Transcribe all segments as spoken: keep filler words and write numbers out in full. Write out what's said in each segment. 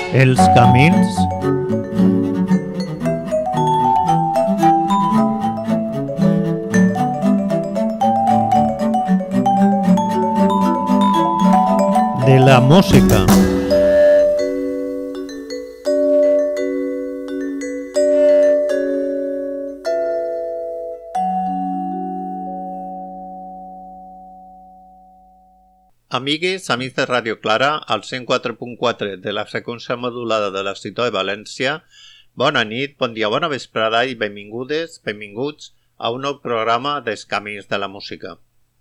Els camins de la música. Amigues, amics de Ràdio Clara, al cent quatre punt quatre de la freqüència modulada de la ciutat de València, bona nit, bon dia, bona vesprada i benvingudes, benvinguts a un nou programa dels Camins de la Música.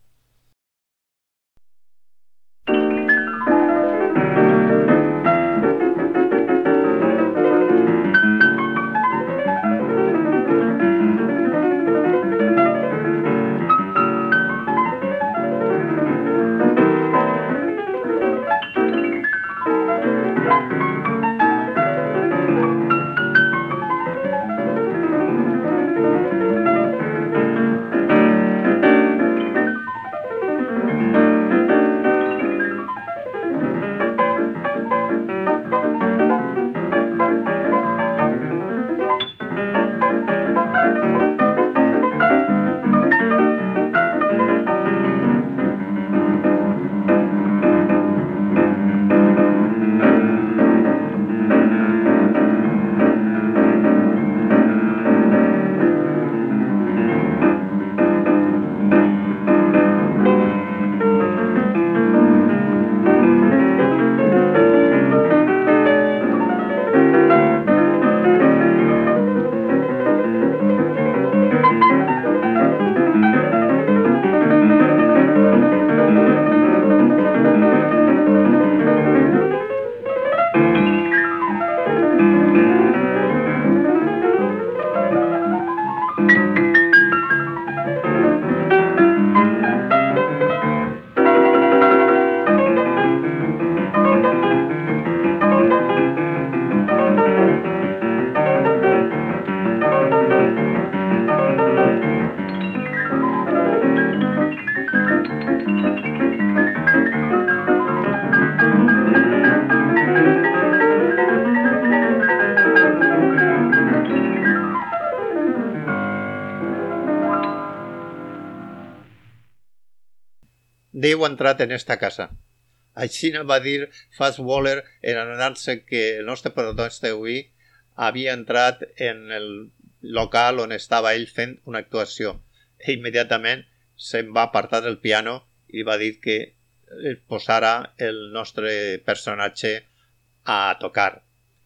Déu ha entrat en esta casa. Així no va dir Fats Waller en anar-se que el nostre protagonista d'avui havia entrat en el local on estava ell fent una actuació. I immediatament se'n va apartar del piano i va dir que posara el nostre personatge a tocar.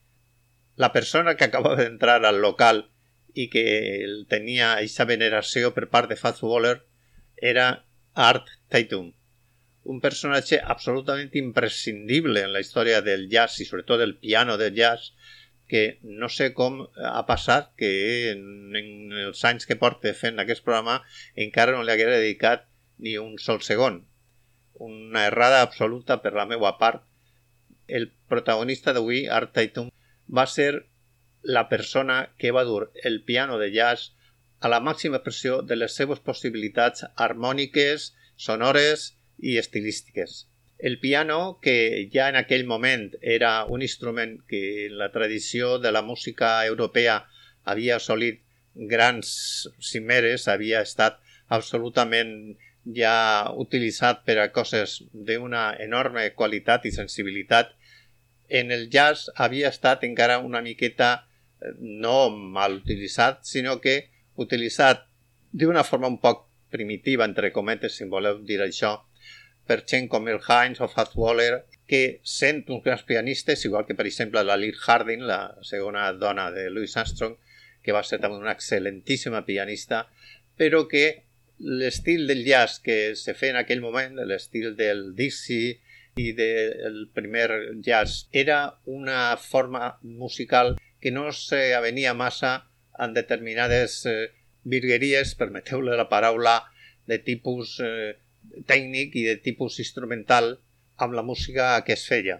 La persona que acabava d'entrar al local i que tenia aquesta veneració per part de Fats Waller era Art Tatum, un personatge absolutament imprescindible en la història del jazz i sobretot del piano del jazz, que no sé com ha passat que en, en els anys que porta fent aquest programa encara no li haguera dedicat ni un sol segon. Una errada absoluta per la meva part. El protagonista d'avui, Art Tatum, va ser la persona que va dur el piano de jazz a la màxima expressió de les seves possibilitats harmòniques, sonores i estilístiques. El piano, que ja en aquell moment era un instrument que en la tradició de la música europea havia assolit grans cimeres, havia estat absolutament ja utilitzat per a coses d'una enorme qualitat i sensibilitat, en el jazz havia estat encara una miqueta no mal utilitzat, sinó que utilitzat d'una forma un poc primitiva, entre cometes, si voleu dir això, per gent com el Hines o Fats Waller, que sent uns grans pianistes, igual que per exemple la Lil Harding, la segona dona de Louis Armstrong, que va ser també una excel·lentíssima pianista, però que l'estil del jazz que se feia en aquell moment, l'estil del Dixie i del primer jazz, era una forma musical que no s'avenia massa en determinades eh, virgueries, permeteu-le la paraula, de tipus eh, tècnic i de tipus instrumental amb la música que es feia.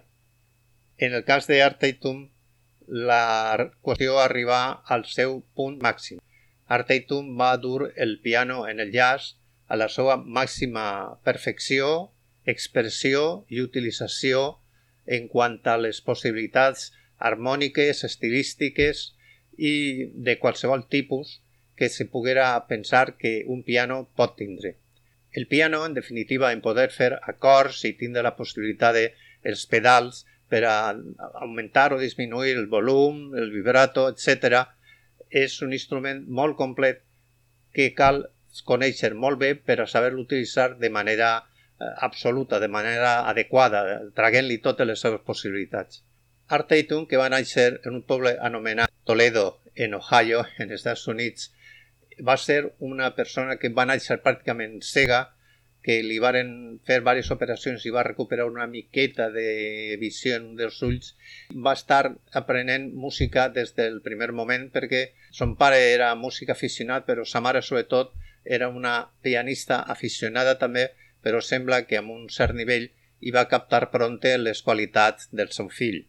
En el cas d'Art Tatum, la qüestió arriba al seu punt màxim. Art Tatum va dur el piano en el jazz a la seva màxima perfecció, expressió i utilització en quant a les possibilitats harmòniques, estilístiques i de qualsevol tipus que se poguera pensar que un piano pot tindre. El piano, en definitiva, en poder fer acords i tindre la possibilitat de els pedals per a augmentar o disminuir el volum, el vibrato, etcètera, és un instrument molt complet que cal conèixer molt bé per a saber-lo utilitzar de manera eh, absoluta, de manera adequada, traguent-li totes les seves possibilitats. Art Tatum, que va néixer en un poble anomenat Toledo, en Ohio, en els Estats Units, va ser una persona que va néixer pràcticament cega, que li varen fer diverses operacions i va recuperar una miqueta de visió en un dels ulls. Va estar aprenent música des del primer moment perquè son pare era músic aficionat, però sa mare sobretot era una pianista aficionada també, però sembla que amb un cert nivell hi va captar prompte les qualitats del seu fill.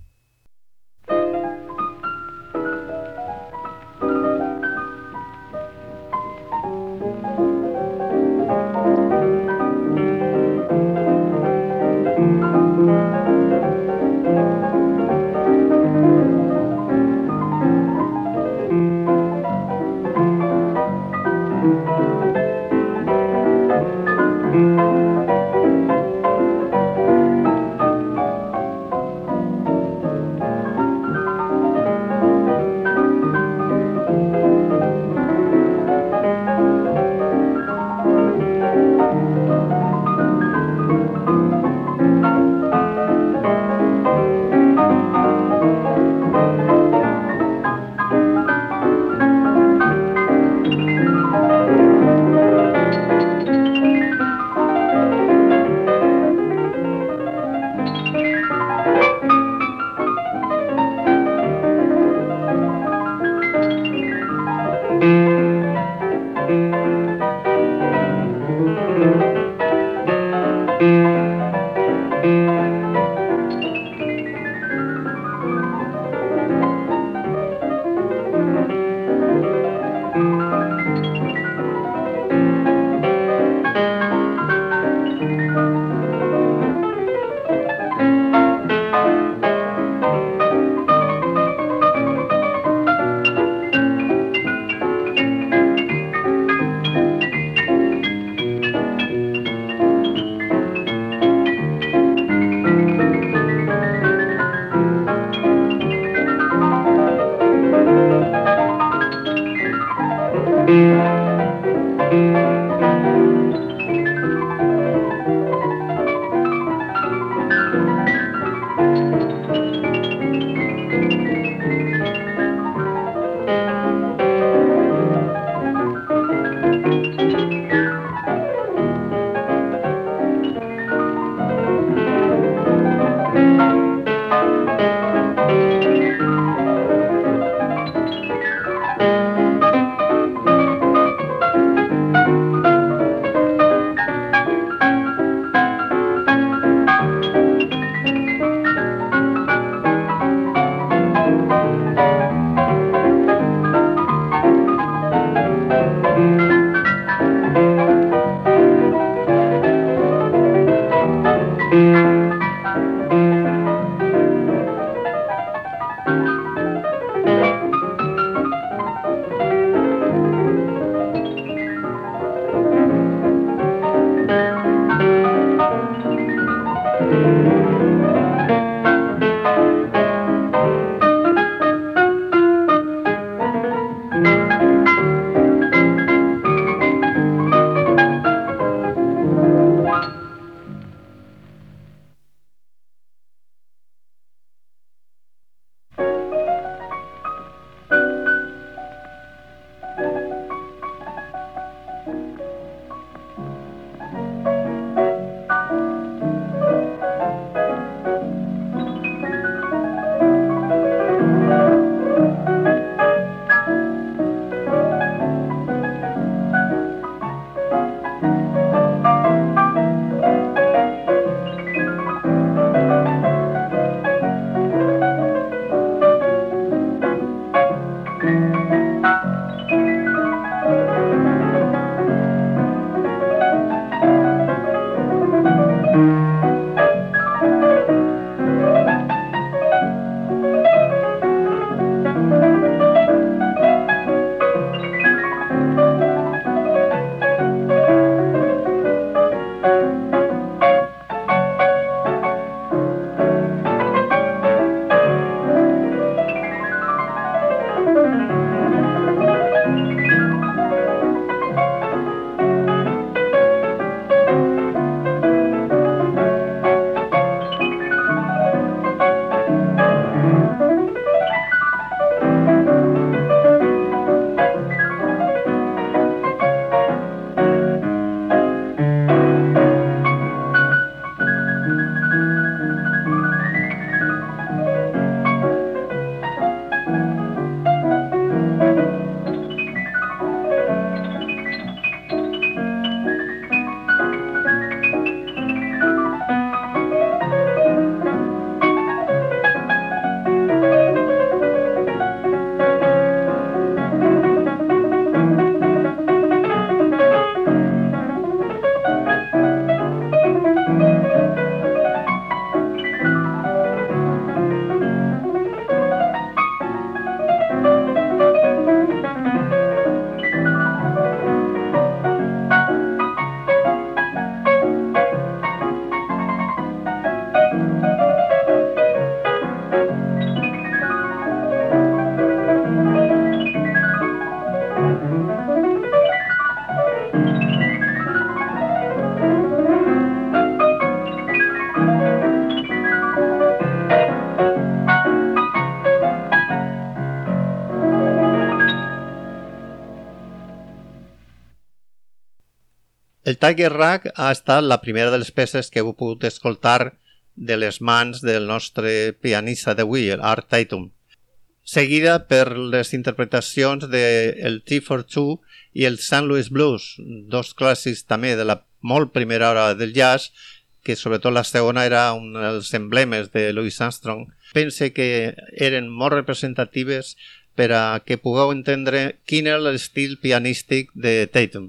El Tiger Rag ha estat la primera de les peces que heu pogut escoltar de les mans del nostre pianista d'avui, l'Art Tatum, seguida per les interpretacions de el Tea for Two i el Saint Louis Blues, dos clàssics també de la molt primera hora del jazz, que sobretot la segona era un dels emblemes de Louis Armstrong. Pense que eren molt representatives per a que pugueu entendre quin era l'estil pianístic de Tatum.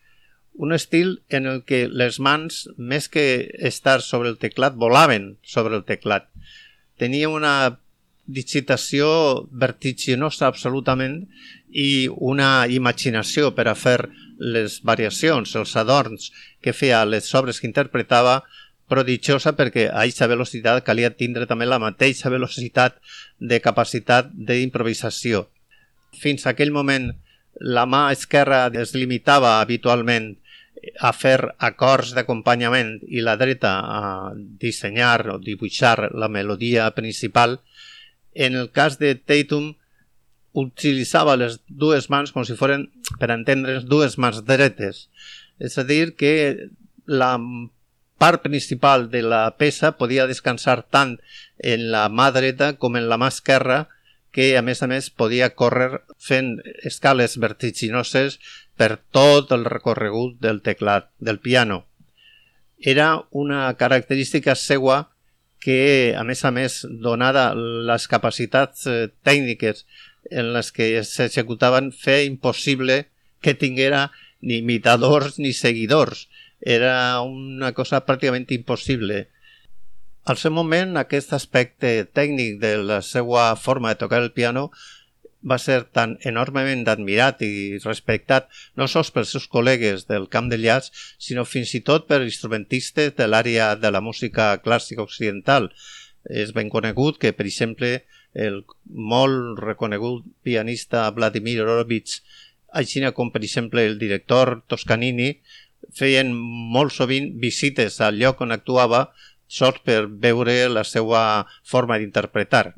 Un estil en el que les mans, més que estar sobre el teclat, volaven sobre el teclat. Tenia una digitació vertiginosa absolutament i una imaginació per a fer les variacions, els adorns que feia les obres que interpretava prodigiosa, perquè a aquesta velocitat calia tindre també la mateixa velocitat de capacitat d'improvisació. Fins a aquell moment la mà esquerra es limitava habitualment a fer acords d'acompanyament i la dreta a dissenyar o dibuixar la melodia principal. En el cas de Tatum, utilitzava les dues mans com si foren, per entendre's, dues mans dretes. És a dir, que la part principal de la peça podia descansar tant en la mà dreta com en la mà esquerra, que a més a més podia córrer fent escales vertiginoses per tot el recorregut del teclat, del piano. Era una característica seua que, a més a més, donada les capacitats tècniques en les que s'executaven, feia impossible que tinguera ni imitadors ni seguidors. Era una cosa pràcticament impossible. Al seu moment, aquest aspecte tècnic de la seva forma de tocar el piano va ser tan enormement admirat i respectat no sols pels seus col·legues del camp del jazz, sinó fins i tot per instrumentistes de l'àrea de la música clàssica occidental. És ben conegut que, per exemple, el molt reconegut pianista Vladimir Horowitz, així com, per exemple, el director Toscanini, feien molt sovint visites al lloc on actuava sols per veure la seva forma d'interpretar.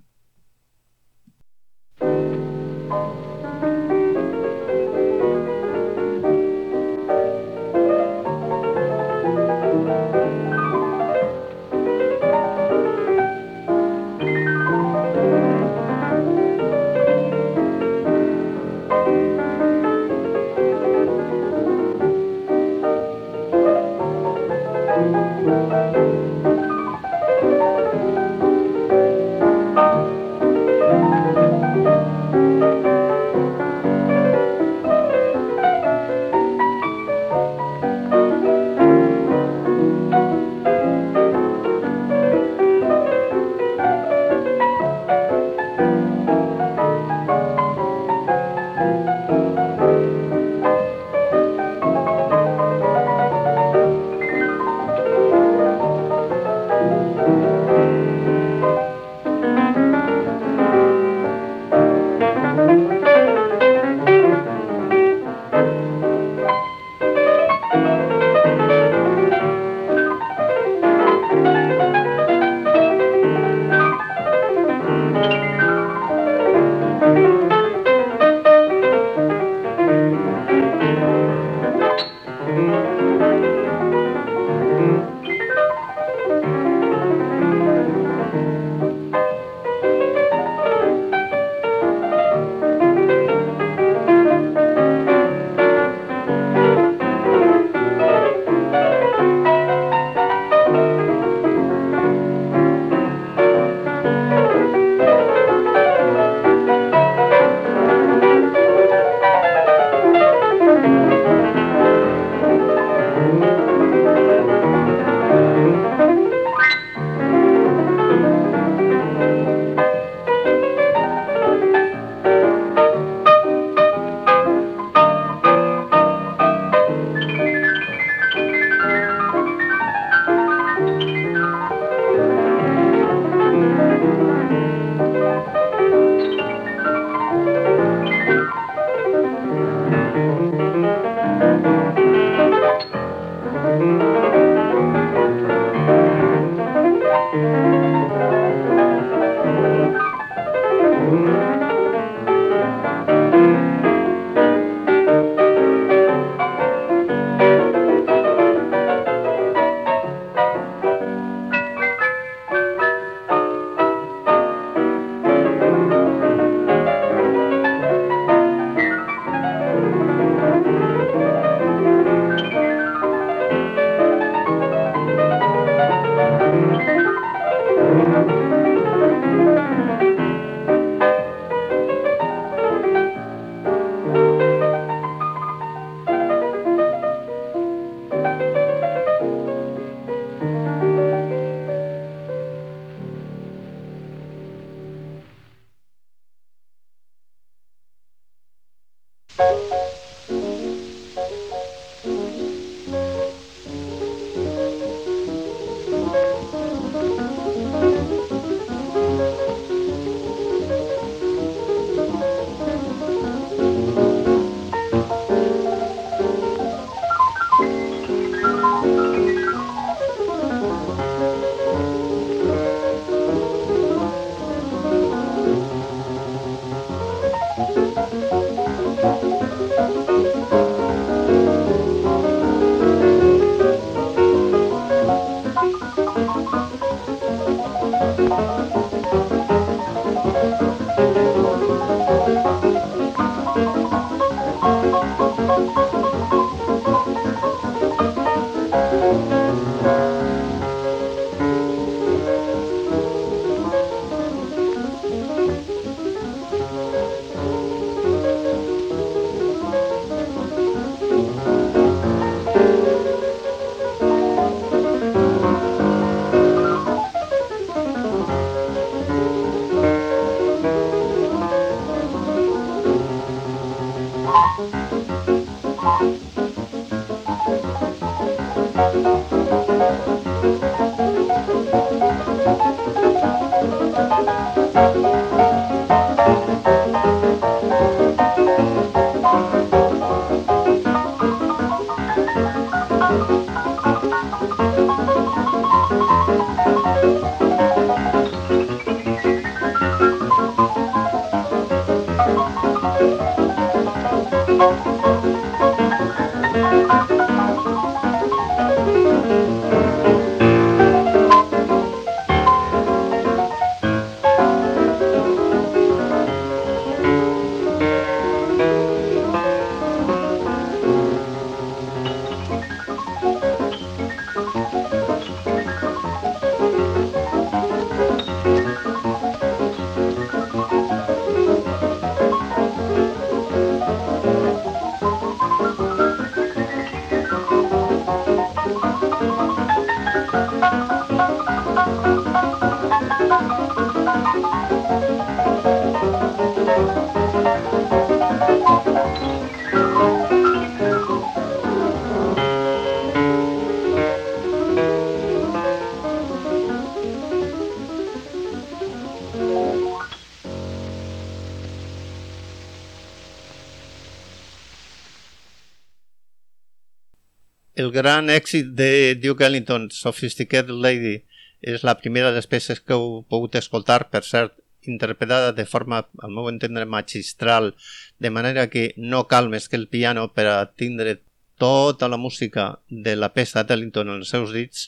El gran èxit de Duke Ellington, Sophisticated Lady, és la primera de les peces que heu pogut escoltar, per cert, interpretada de forma, al meu entendre, magistral, de manera que no cal més que el piano per a tindre tota la música de la peça d'Ellington en els seus dits,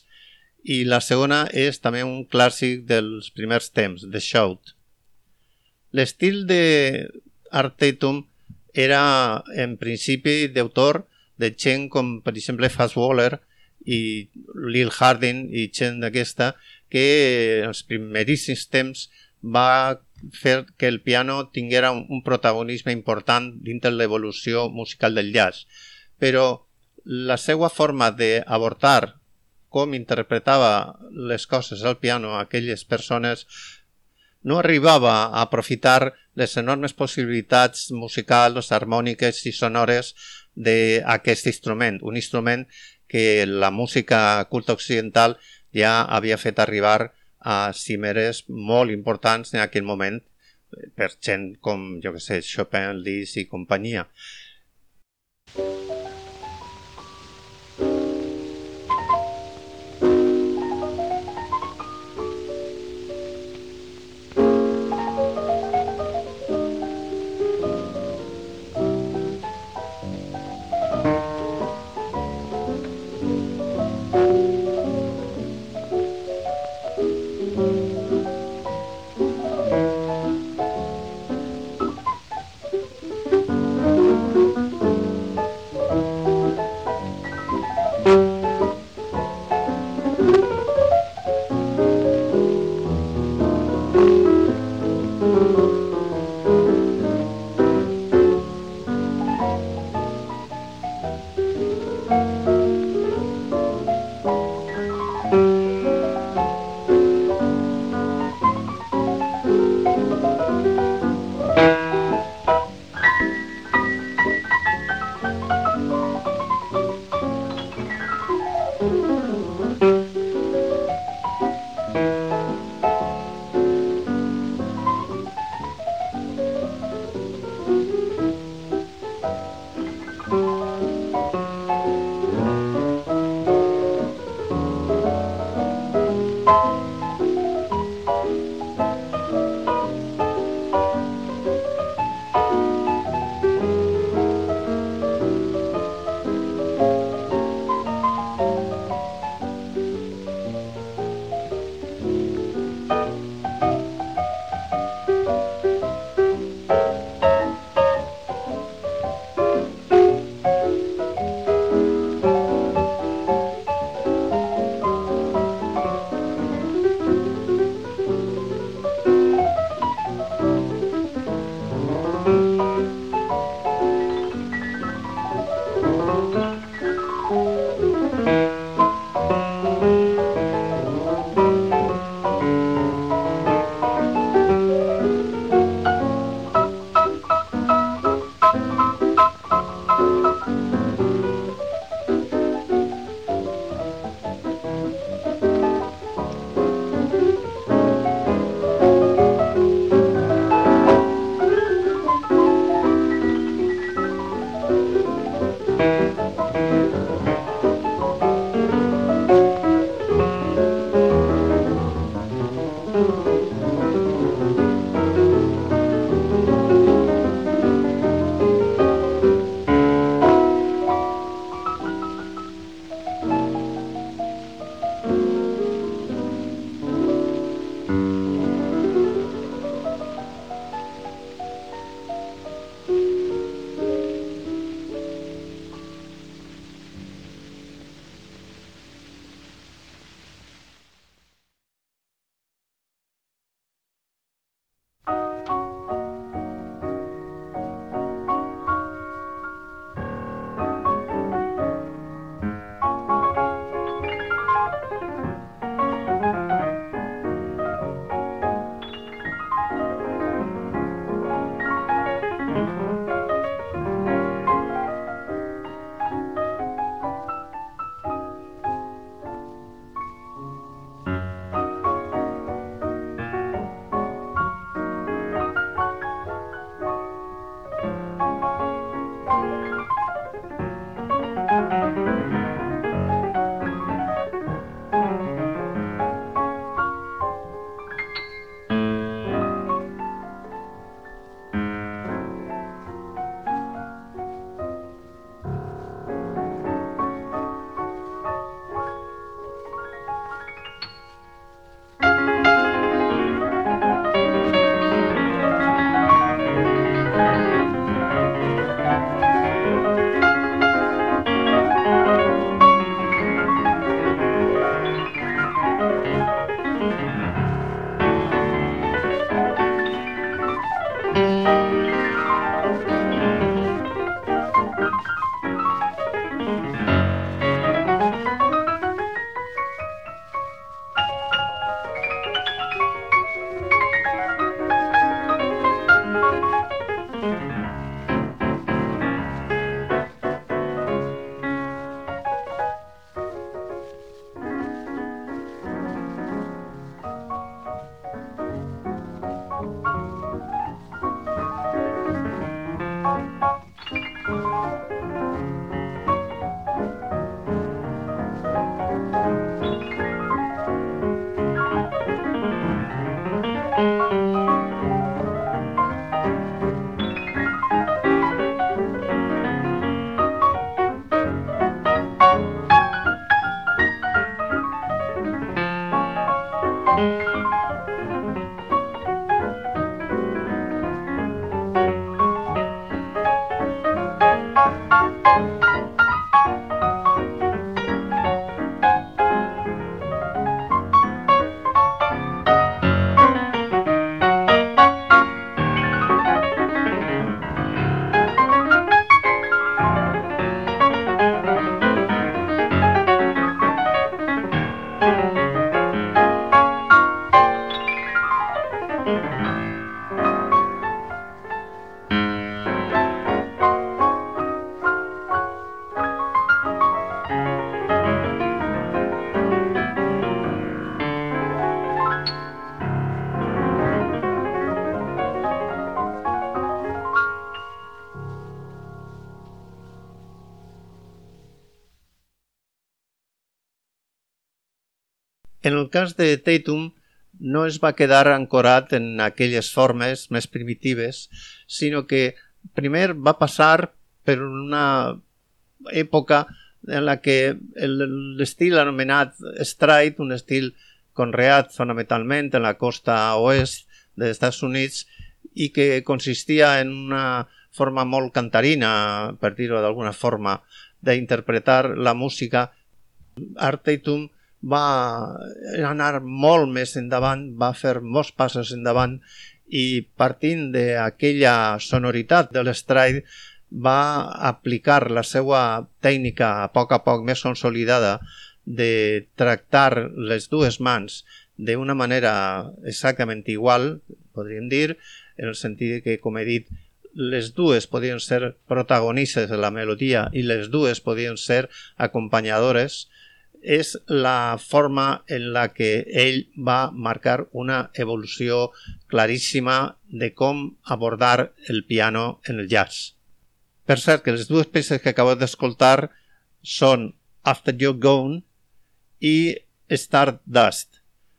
i la segona és també un clàssic dels primers temps, The Shout. L'estil d'Art Tatum era, en principi, d'autor de gent com, per exemple, Fats Waller i Lil Hardin i gent d'aquesta, que els primeríssims temps va fer que el piano tinguera un protagonisme important dintre l'evolució musical del jazz. Però la seva forma d'abordar com interpretava les coses al piano a aquelles persones no arribava a aprofitar les enormes possibilitats musicals, harmòniques i sonores d'aquest instrument, un instrument que la música culta occidental ja havia fet arribar a cimeres molt importants en aquell moment per gent com, jo que sé, Chopin, Liszt i companyia. En el cas de Tatum, no es va quedar ancorat en aquelles formes més primitives, sinó que primer va passar per una època en la que l'estil anomenat stride, un estil conreat fonamentalment en la costa oest dels Estats Units i que consistia en una forma molt cantarina, per dir-ho d'alguna forma, d'interpretar la música. Art Tatum va anar molt més endavant, va fer molts passos endavant i partint d'aquella sonoritat de l'estride va aplicar la seva tècnica a poc a poc més consolidada de tractar les dues mans d'una manera exactament igual, podríem dir, en el sentit que, com he dit, les dues podien ser protagonistes de la melodia i les dues podien ser acompanyadores. És la forma en la que ell va marcar una evolució claríssima de com abordar el piano en el jazz. Per cert, que les dues peces que acabo d'escoltar són After You're Gone i Stardust.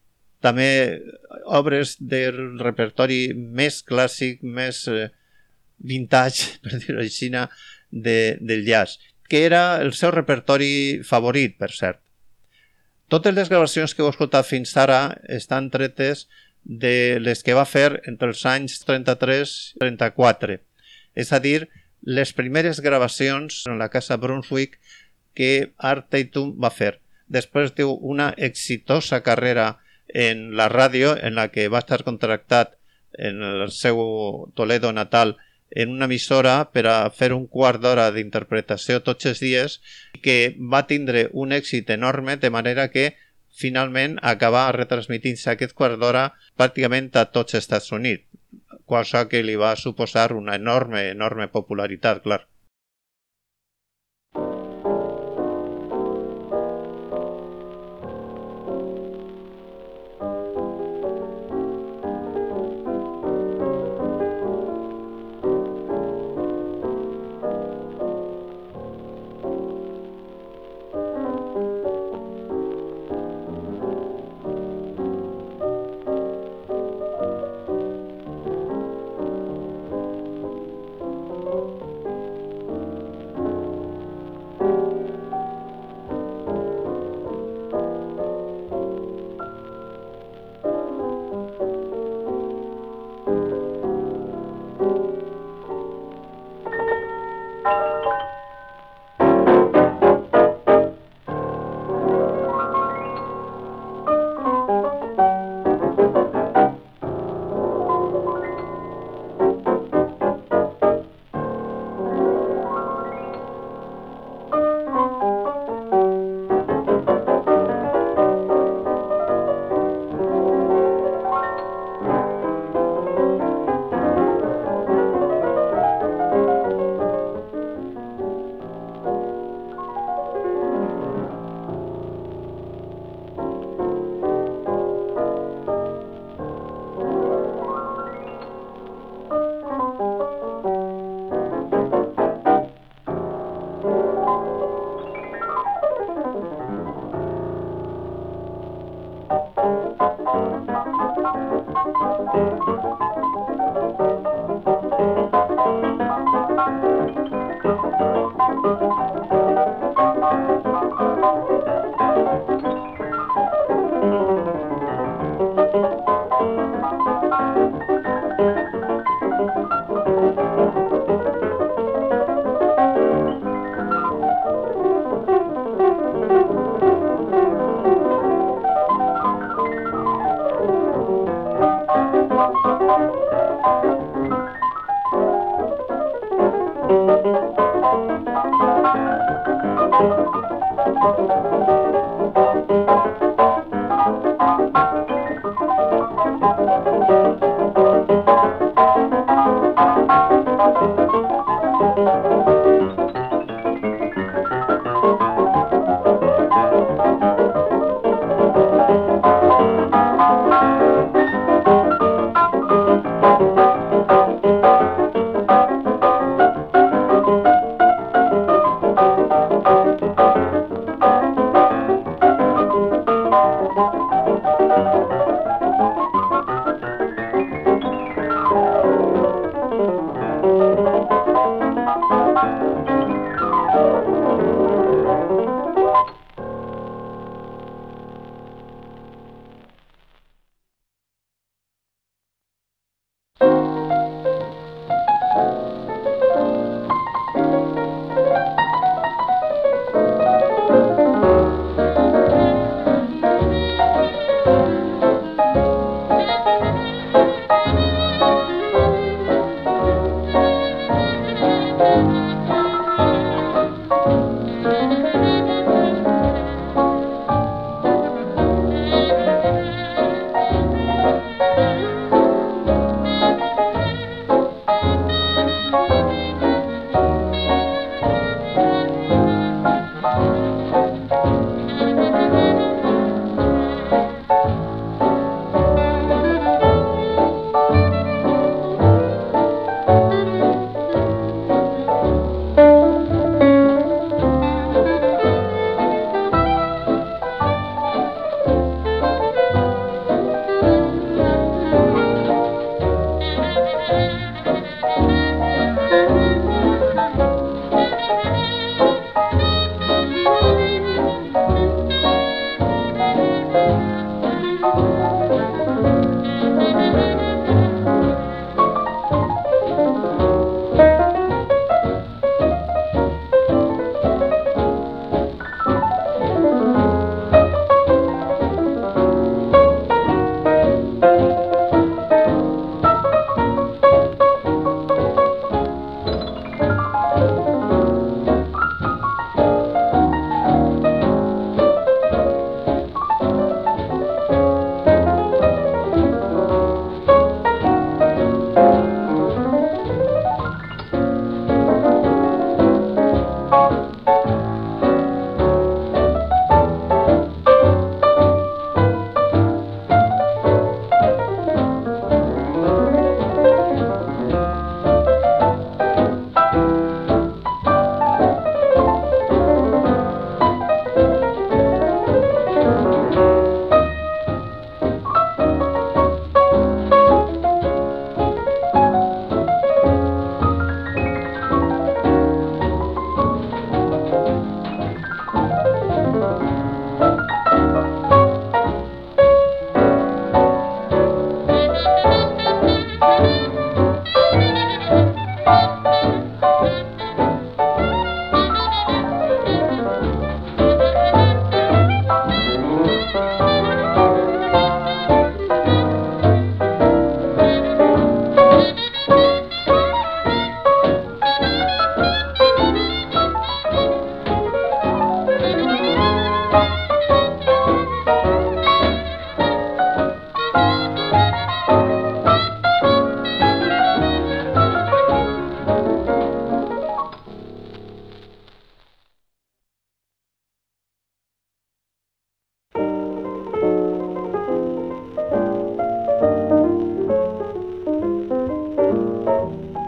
També obres del repertori més clàssic, més eh, vintage, per dir-ho així, de, del jazz, que era el seu repertori favorit, per cert. Totes les gravacions que heu escoltat fins ara estan tretes de les que va fer entre els anys trenta-tres i trenta-quatre. És a dir, les primeres gravacions en la casa Brunswick que Art Tatum va fer. Després té una exitosa carrera en la ràdio, en la que va estar contractat en el seu Toledo natal en una emissora per a fer un quart d'hora d'interpretació tots els dies, que va tindre un èxit enorme, de manera que finalment acaba retransmitint-se aquest quart d'hora pràcticament a tots els Estats Units, cosa que li va suposar una enorme, enorme popularitat, clar.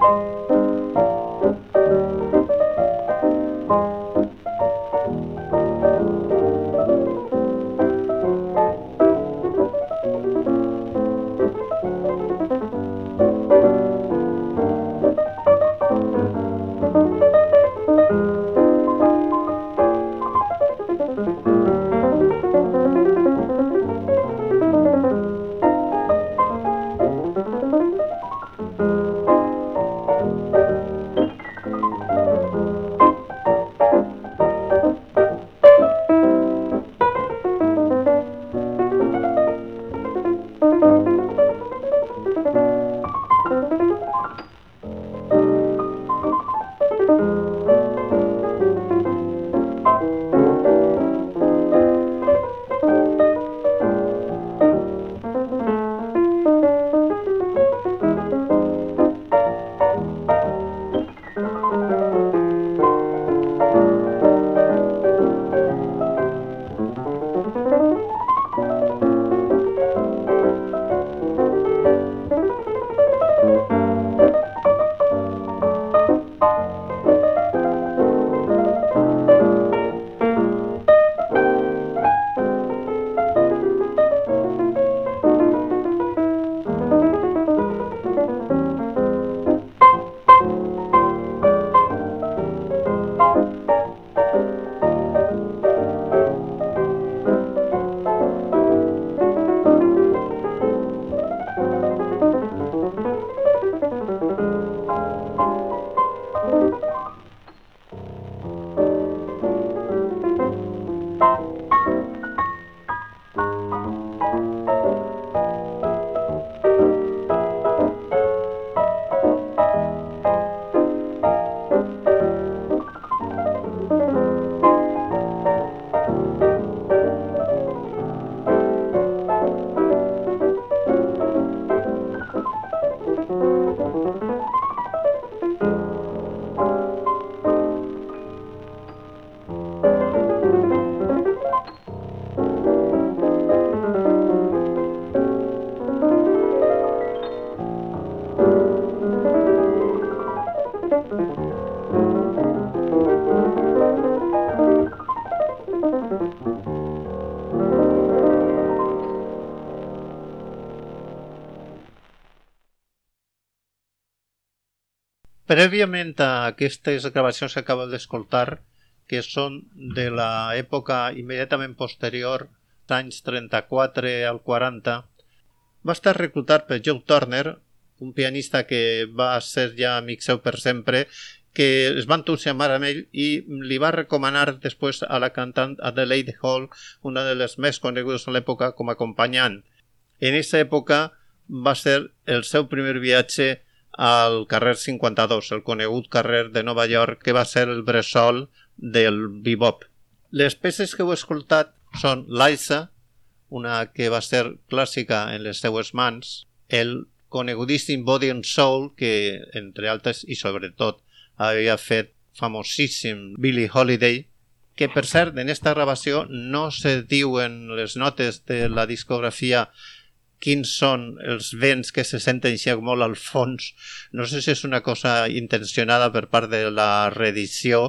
Prèviament a aquestes gravacions que acabo d'escoltar, que són de l'època immediatament posterior, d'anys trenta-quatre al quaranta, va estar reclutat per Joe Turner, un pianista que va ser ja amic seu per sempre, que es va entusiasmar amb ell i li va recomanar després a la cantant Adelaide Hall, una de les més conegudes en l'època, com a acompanyant. En aquesta època va ser el seu primer viatge al carrer cinquanta-dos, el conegut carrer de Nova York, que va ser el bressol del bebop. Les peces que heu escoltat són Liza, una que va ser clàssica en les seues mans, el conegudíssim Body and Soul, que, entre altres i sobretot, havia fet famosíssim Billie Holiday, que per cert, en esta gravació no se diuen les notes de la discografia quins són els vents que se senten així molt al fons. No sé si és una cosa intencionada per part de la reedició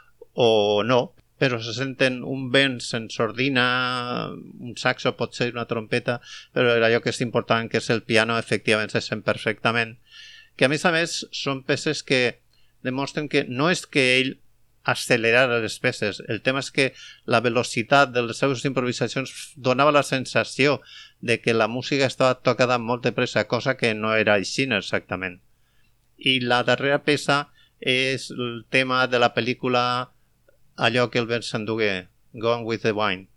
o no, però se senten un vent en sordina, un saxo, pot ser una trompeta, però allò que és important, que és el piano, efectivament se sent perfectament. Que a més a més són peces que demostren que no és que ell accelerara les peces, el tema és que la velocitat de les seves improvisacions donava la sensació de que la música estava tocada amb molt de pressa, cosa que no era així exactament. I la darrera peça és el tema de la pel·lícula Allò que el vent s'endugué, Gone with the Wind.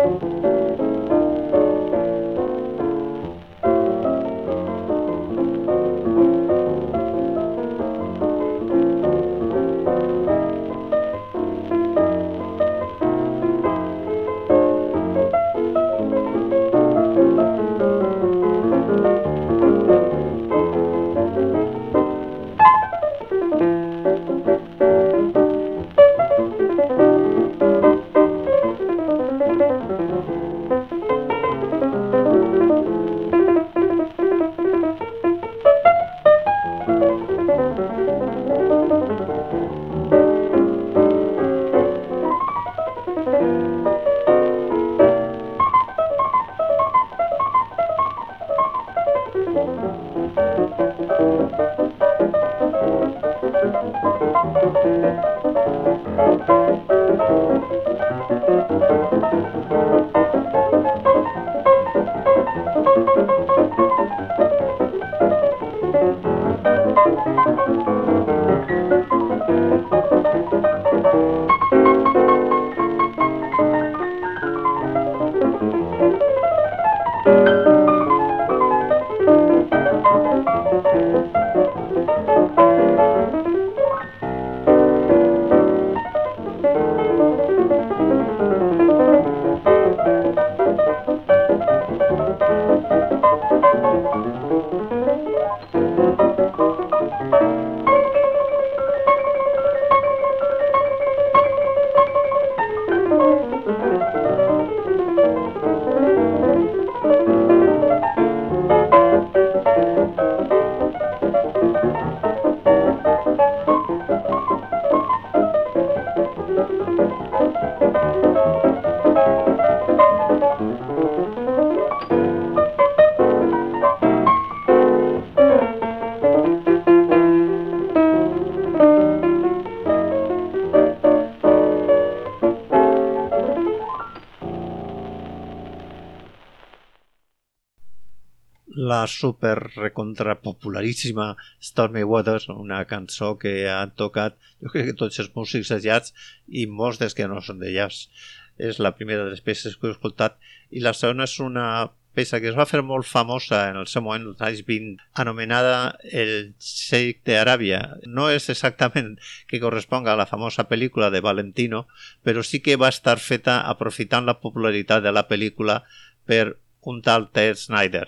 La super recontra popularíssima Stormy Waters, una cançó que han tocat jo crec que tots els músics de jazz i molts dels que no són de jazz. És la primera de les peces que he escoltat i la segona és una peça que es va fer molt famosa en el seu moment, els anys vint, anomenada El Sheikh d'Aràbia. No és exactament que corresponga a la famosa pel·lícula de Valentino, però sí que va estar feta aprofitant la popularitat de la pel·lícula per un tal Ted Snyder.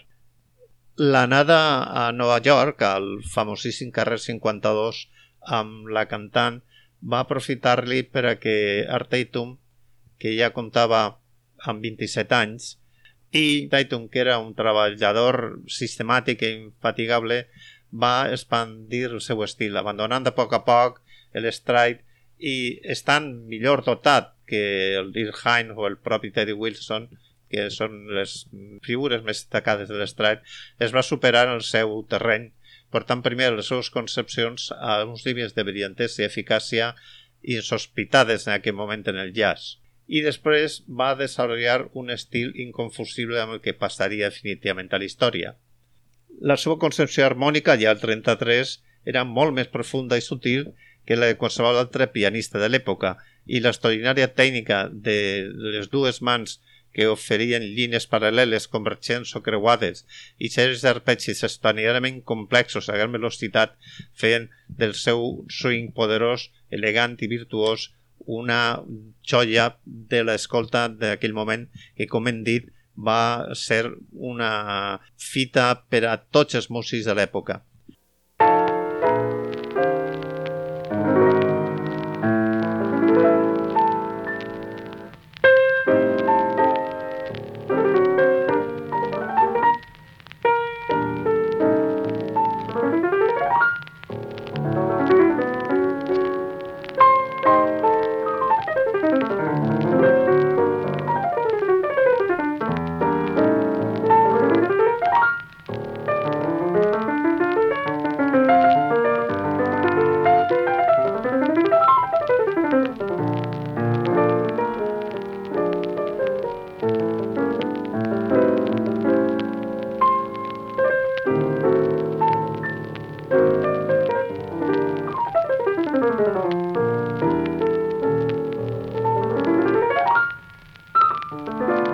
L'anada a Nova York, al famosíssim carrer cinquanta-dos, amb la cantant, va aprofitar-li per a que Art Tatum, que ja comptava amb vint-i-set anys, i Tatum, que era un treballador sistemàtic i infatigable, va expandir el seu estil, abandonant a poc a poc el stride i estant millor dotat que el Earl Hines o el propi Teddy Wilson, que són les figures més destacades de l'estrade, es va superar en el seu terreny, portant primer les seves concepcions a uns límits de brillantesa i eficàcia insospitades en aquell moment en el jazz. I després va desenvolupar un estil inconfusible amb el que passaria definitivament a la història. La seva concepció harmònica, ja al trenta-tres, era molt més profunda i sutil que la de qualsevol altre pianista de l'època, i l'extraordinària tècnica de les dues mans que oferien línies paral·leles convergents o creuades i sèries d'arpegis extraordinàriament complexos a gran velocitat feien del seu swing poderós, elegant i virtuós una joia de l'escolta d'aquell moment que, com hem dit, va ser una fita per a tots els músics de l'època. Thank you.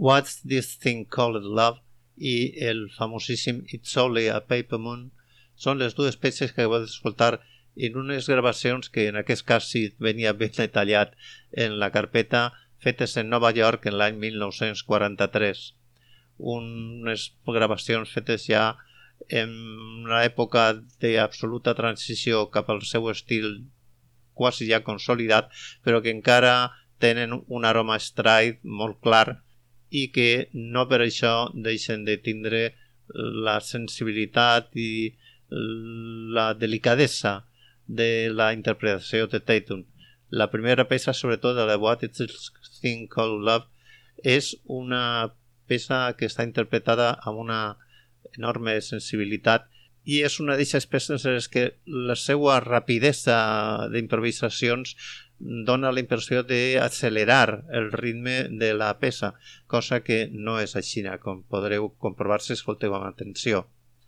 What's This Thing Called Love i el famosíssim It's Only a Paper Moon són les dues peces que heu d'escoltar en unes gravacions que en aquest cas sí venia ben detallat en la carpeta, fetes en Nova York en l'any mil nou-cents quaranta-tres. Unes gravacions fetes ja en una època d'absoluta transició cap al seu estil quasi ja consolidat, però que encara tenen un aroma straight molt clar i que no per això deixen de tindre la sensibilitat i la delicadesa de la interpretació de Tatum. La primera peça, sobretot, de la What Is This Thing Called Love, és una peça que està interpretada amb una enorme sensibilitat i és una d'aquestes peces en les que la seva rapidesa d'improvisacions dona la impressió d'accelerar el ritme de la peça, cosa que no és així, com podreu comprovar si escolteu amb atenció.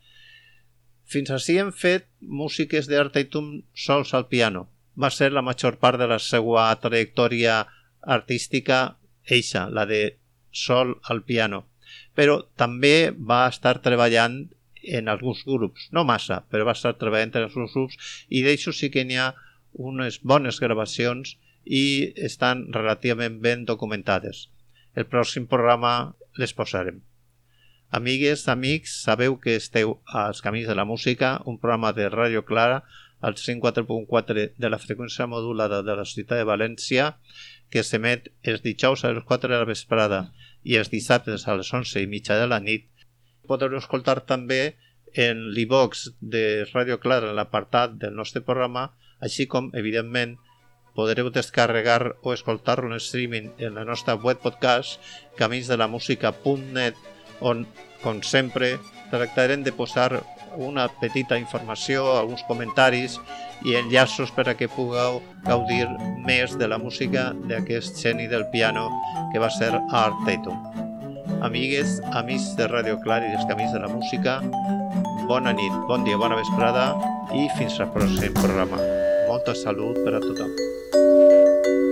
Fins així hem fet músiques d'Art Tatum sols al piano. Va ser la major part de la seva trajectòria artística eixa, la de sol al piano. Però també va estar treballant en alguns grups, no massa, però va estar treballant en alguns grups i d'això sí que n'hi ha unes bones gravacions i estan relativament ben documentades. El pròxim programa les posarem. Amigues, amics, sabeu que esteu als Camins de la Música, un programa de Ràdio Clara, al cent quatre punt quatre de la freqüència modulada de la ciutat de València, que s'emet els dijous a les quatre de la vesprada i els dissabtes a les onze i mitja de la nit. Podeu escoltar també en l'iVox de Ràdio Clara en l'apartat del nostre programa, així com, evidentment, podreu descarregar o escoltar-lo en streaming en la nostra web podcast caminsdelamusica punt net, on, com sempre, tractarem de posar una petita informació, alguns comentaris i enllaços per a que pugueu gaudir més de la música d'aquest geni del piano que va ser Art Tatum. Amigues, amics de Ràdio Clara i els Camins de la Música, bona nit, bon dia, bona vesprada i fins al pròxim programa. Molta salut per a tothom.